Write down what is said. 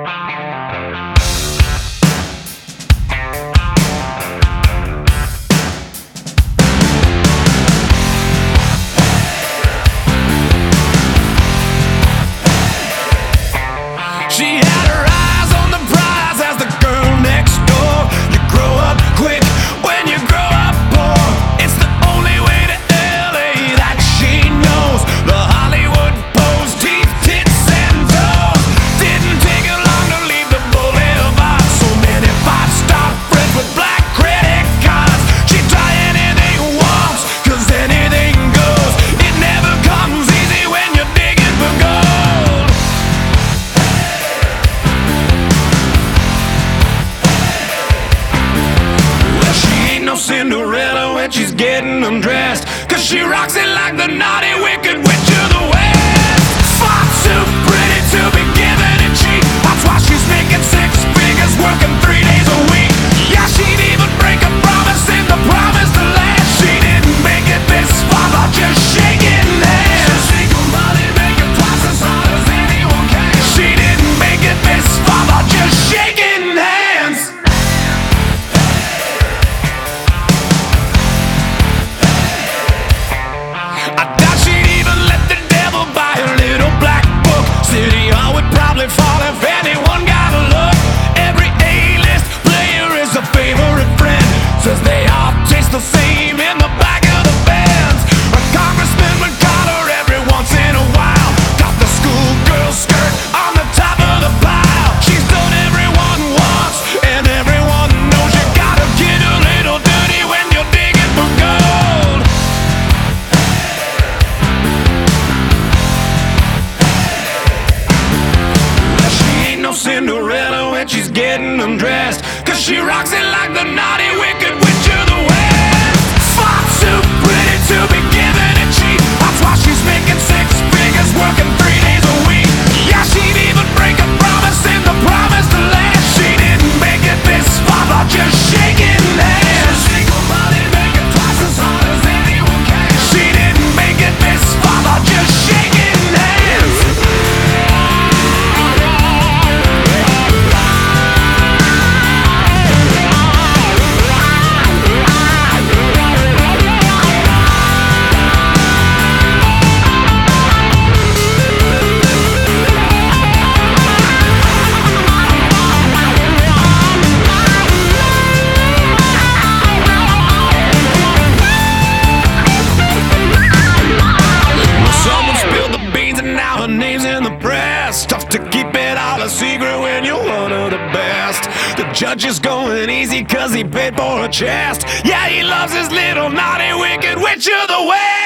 She had her eyes on the prize as the girl next door. You grow up quick when you grow up poor. It's the only way to LA that she knows. The Hollywood pose, teeth, tits, and toes. Didn't take her long to leave the boulevard. So many five-star friends with black credit cards. She'd try anything once, cause anything goes. It never comes easy when you're digging for gold. Cinderella when she's getting undressed, cause she rocks it like the naughty wicked witch of the West. Far too pretty to be given and cheap. That's why she's making six figures, working 3 days a week. Yeah, she'd even break a promise in the promised land. She didn't make it this far by just shaking hands. She'll shake her money, make it twice as hard as anyone can. She didn't make it this far by just shaking hands. City Hall would probably fall if anyone got a look. Every A-list player is a favorite friend, says they all taste the same in the back of the bands. A congressman would call her every once in a while. Got the schoolgirl skirt on the top of the pile. She's done everyone once, and everyone knows you gotta get a little dirty when you're digging for gold. Cinderella when she's getting undressed, cause she rocks it like the naughty wicked witch of the West. Far too pretty to be given and cheap. That's why she's making six figures, working 3 days a week. Yeah, she'd even break a promise in the promised land. She didn't make it this far by just shaking hands. She'll shake her money, make it twice as hard as anyone can. She didn't make it this far by just shaking hands. Tough to keep it all a secret when you're one of the best. The judge is going easy cause he paid for a chest. Yeah, he loves his little naughty wicked witch of the West.